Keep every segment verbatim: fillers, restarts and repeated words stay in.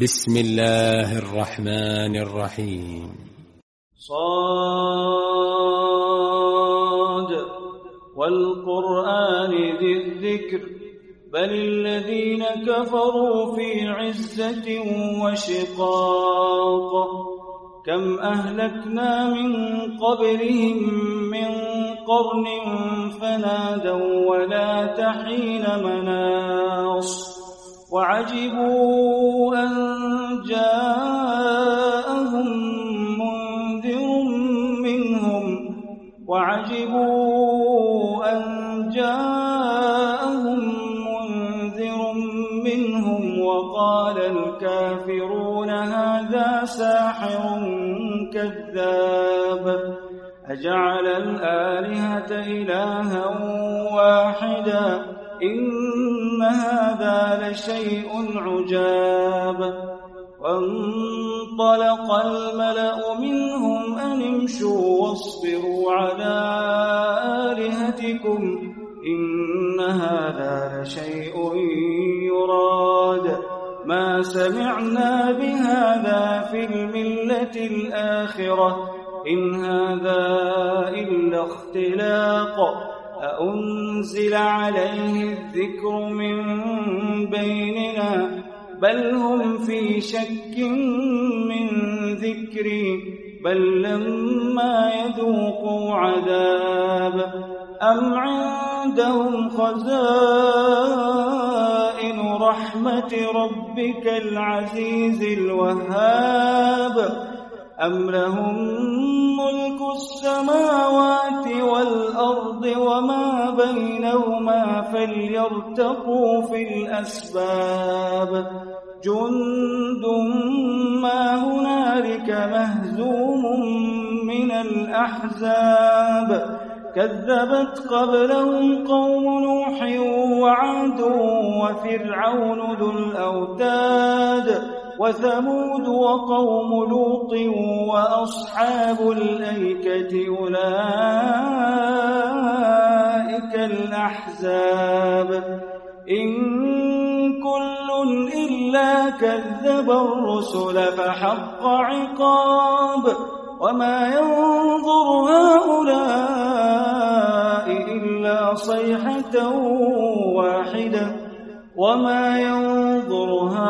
بسم الله الرحمن الرحيم. صاد والقرآن ذي الذكر بل الذين كفروا في عزة وشقاق كم أهلكنا من قبلهم من قرن فنادوا ولا تحين مناص وعجبوا أن جاءهم منذر منهم وعجبوا أن جاءهم منذر منهم وقال الكافرون هذا ساحر كذاب أجعل الآلهة إلها واحدا إن هذا لشيء عجاب وانطلق الملأ منهم أن امشوا واصبروا على آلهتكم إن هذا لشيء يراد ما سمعنا بهذا في الملة الآخرة إن هذا إلا اختلاق أأنزل عليه الذكر من بيننا بل هم في شك من ذكري بل لما يذوقوا عذاب أم عندهم خزائن رحمة ربك العزيز الوهاب أم لهم ملك السماوات والأرض وما بينهما فليرتقوا في الأسباب جند ما هنالك مهزوم من الأحزاب كذبت قبلهم قوم نوح وعاد وفرعون ذو الأوتاد وثمود وقوم لوط وأصحاب الأيكة أولئك الأحزاب إن كل إلا كذب الرسل فحق عقاب وما ينظر هؤلاء إلا صيحة واحدة وما ينظر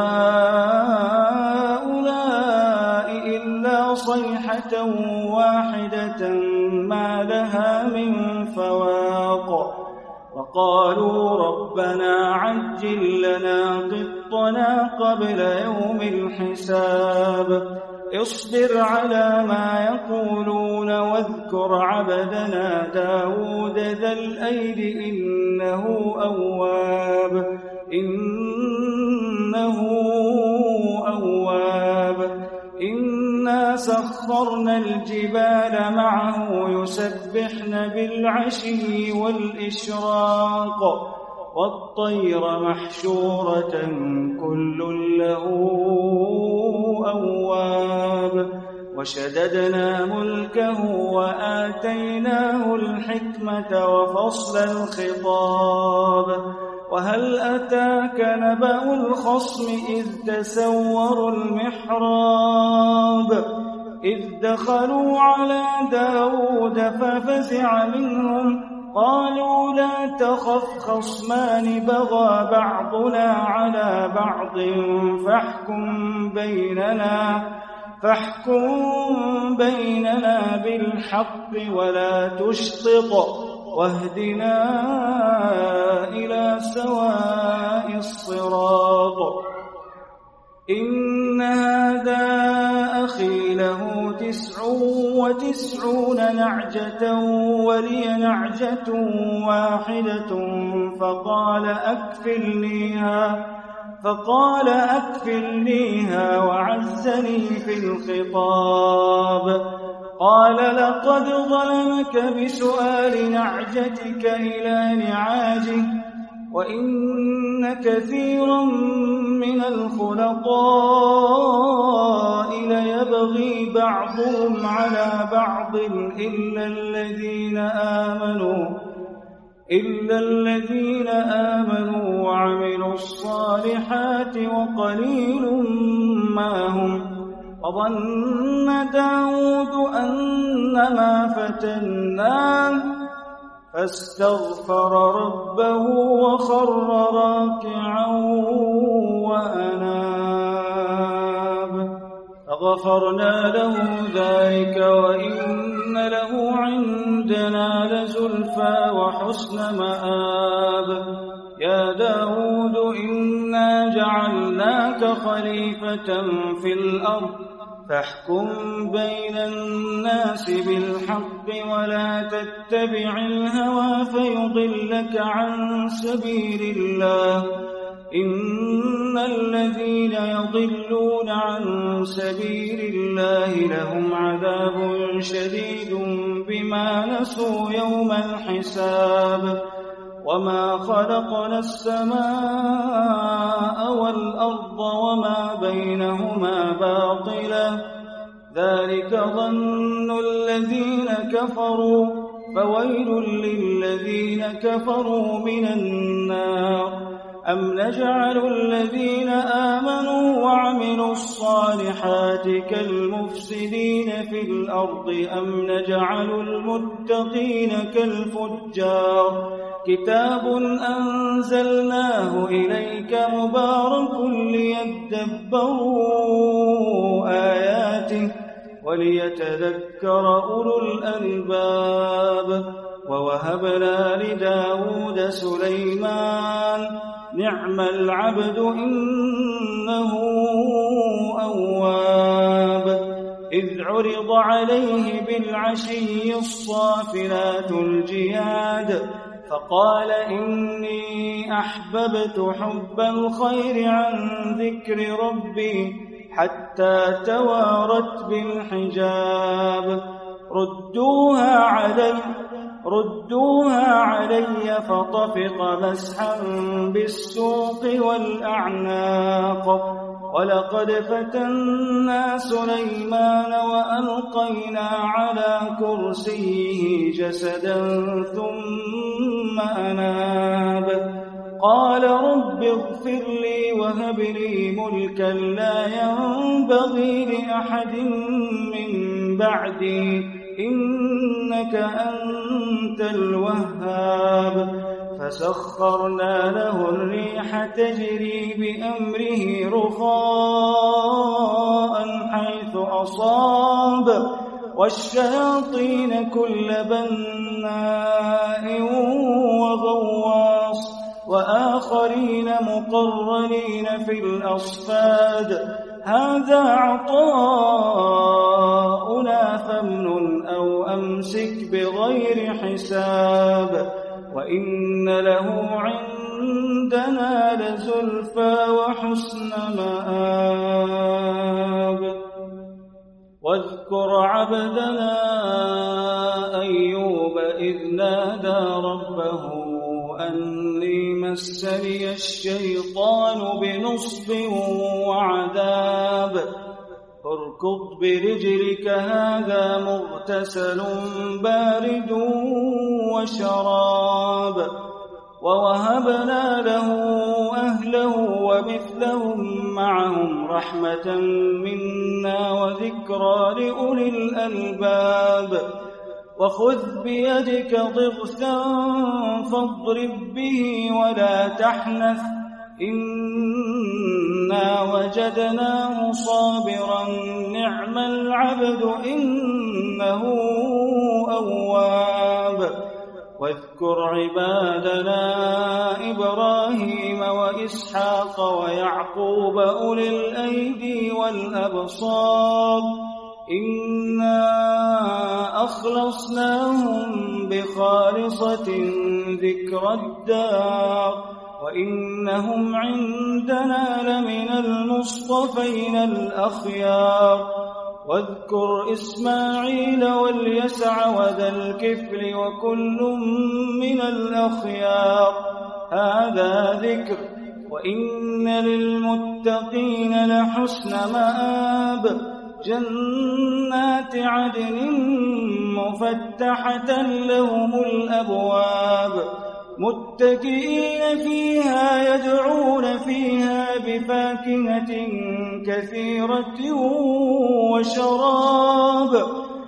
هؤلاء إلا صيحة واحدة ما لها من فواق وقالوا ربنا عجل لنا قطنا قبل يوم الحساب اصبر على ما يقولون واذكر عبدنا داود ذا الأيد إنه أواب إنه أواب إنا سخرنا الجبال معه يسبحن بالعشي والإشراق والطير محشورة كل له أواب وشددنا ملكه وآتيناه الحكمة وفصل الخطاب وهل أتاك نبأ الخصم إذ تسوروا المحراب إذ دخلوا على داود ففزع منهم قالوا لا تخف خصمان بغى بعضنا على بعض فاحكم بيننا فاحكم بيننا بالحق ولا تشطط واهدنا إلى سواء الصراط إن هذا أخي له تسع وتسعون نعجة ولي نعجة واحدة فقال أكفلنيها فقال أكفلنيها وعزني في الخطاب قال لقد ظلمك بسؤال نعجتك إلى نعاجه وإن كثيرا من الخلطاء ليبغي بعضهم على بعض إلا الذين آمنوا إلا الذين آمنوا وعملوا الصالحات وقليل وظن داود أنما فتناه فاستغفر ربه وخر راكعا وأناب فغفرنا له ذلك وإن له عندنا لزلفى وحسن مآب يا داود إنا جعلناك خليفة في الأرض فاحكم بين الناس بالحق ولا تتبع الهوى فيضلك عن سبيل الله إن الذين يضلون عن سبيل الله لهم عذاب شديد بما نسوا يوم الحساب وما خلقنا السماء والأرض وما بينهما باطلا ذلك ظن الذين كفروا فويل للذين كفروا من النار أم نجعل الذين آمنوا وعملوا الصالحات كالمفسدين في الأرض أم نجعل المتقين كالفجار كتاب أنزلناه إليك مبارك ليدبروا آياته وليتذكر أولو الألباب ووهبنا لداود سليمان نعم العبد إنه أواب إذ عرض عليه بالعشي الصافنات الجياد فقال إني أحببت حب الخير عن ذكر ربي حتى توارت بالحجاب ردوها علي ردوها علي فطفق مسحا بالسوق والأعناق ولقد فتنا سليمان وألقينا على كرسيه جسدا ثم أناب قال رب اغفر لي وهب لي ملكا لا ينبغي لأحد من بعدي إنك أنت الوهاب فسخرنا له الريح تجري بأمره رخاء حيث أصاب والشياطين كل بناء وغواص وآخرين مقرنين في الأصفاد هذا عطاؤنا فامنن أو أمسك بغير حساب وإن له عندنا لزلفى وحسن مآب واذكر عبدنا أيوب إذ نادى ربه أني مسني الشيطان بنصب وعذاب اركض برجلك هذا مغتسل بارد وشراب ووهبنا له أهله ومثلهم معهم رحمة منا وذكرى لأولي الألباب وخذ بيدك ضغثا فاضرب به ولا تحنث إنا وجدناه صابرا نعم العبد إنه أواب واذكر عبادنا إبراهيم وإسحاق ويعقوب أولي الأيدي والأبصار إنا أخلصناهم بخالصة ذكر الدار وإنهم عندنا لمن المصطفين الأخيار واذكر إسماعيل واليسع وذا الكفل وكل من الأخيار هذا ذكر وإن للمتقين لحسن مآب جنات عدن مفتحة لهم الأبواب متكئين فيها يدعون فيها بفاكهة كثيرة وشراب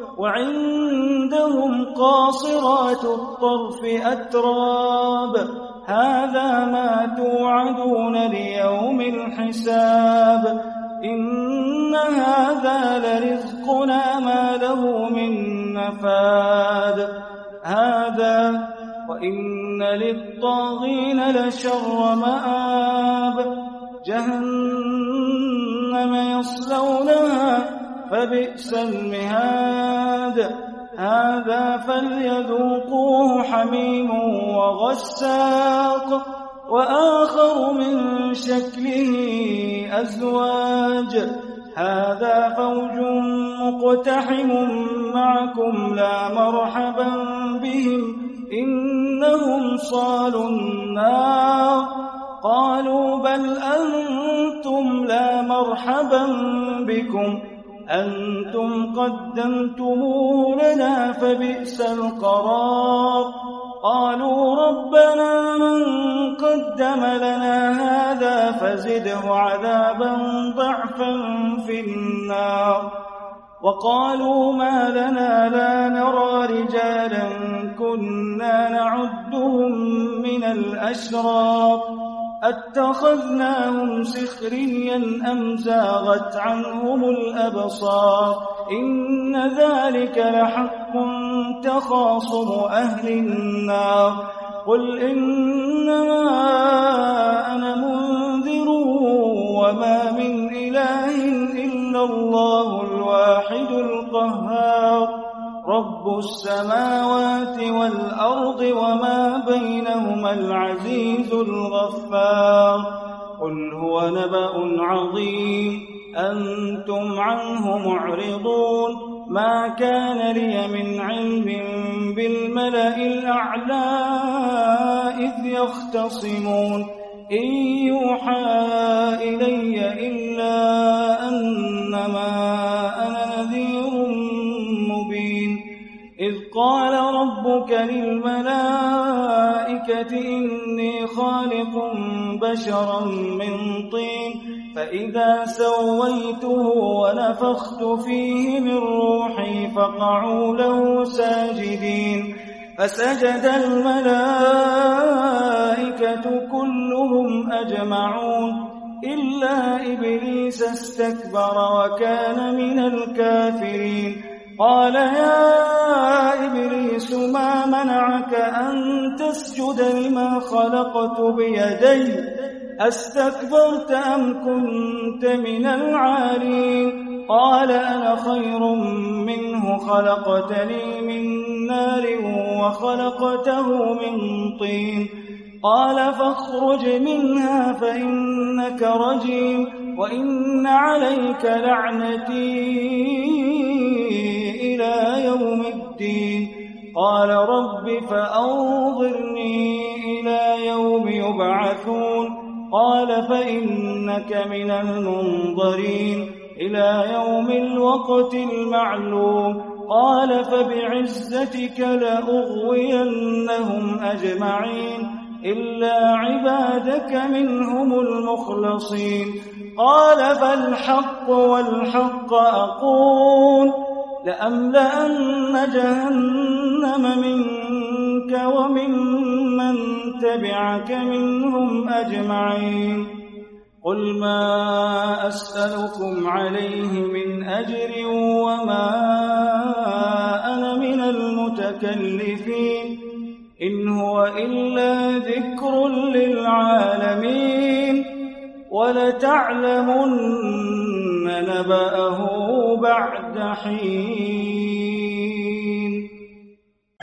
وعندهم قاصرات الطرف أتراب هذا ما توعدون ليوم الحساب إن هذا لرزقنا ما له من نفاد هذا وإن للطاغين لشر مآب جهنم يصلونها فبئس المهاد هذا فليذوقوه حميم وغساق وآخر من شكله أزواج هذا فوج مقتحم معكم لا مرحبا بهم إنهم صالوا النار قالوا بل أنتم لا مرحبا بكم أنتم قدمتموه لنا فبئس القرار قالوا ربنا من قدم لنا هذا فزده عذابا ضعفا في النار وقالوا ما لنا لا نرى رجالا كنا نعدهم من الأشرار أتخذناهم سخريا أم زاغت عنهم الأبصار إن ذلك لحق تخاصم أهل النار قل إنما أنا منذر وما من إله إلا الله الواحد القهار رب السماوات والأرض وما بينهما العزيز الغفار قل هو نبأ عظيم أنتم عنه معرضون ما كان لي من علم بالملأ الأعلى إذ يختصمون إن يوحى إلي إلا أنما أنا نذير مبين إذ قال ربك للملائكة إني خالق بشرا من طين فإذا سويته ونفخت فيه من روحي فقعوا له ساجدين فسجد الملائكة كلهم أجمعون إلا إبليس استكبر وكان من الكافرين قال يا إبليس ما منعك أن تسجد لما خلقت بيدي أستكبرت أم كنت من العالين قال أنا خير منه خلقتني من نار وخلقته من طين قال فاخرج منها فإنك رجيم وإن عليك لعنتي إلى يوم الدين قال رب فأنظرني إلى يوم يبعثون قال فإنك من المنظرين إلى يوم الوقت المعلوم قال فبعزتك لأغوينهم أجمعين إلا عبادك منهم المخلصين قال فالحق والحق أقول لأملأن جهنم منك وممن تبعك منهم أجمعين قل ما أسألكم عليه من أجر وما أنا من المتكلفين إن هو إلا ذكر للعالمين ولتعلمن نبأه بعد حين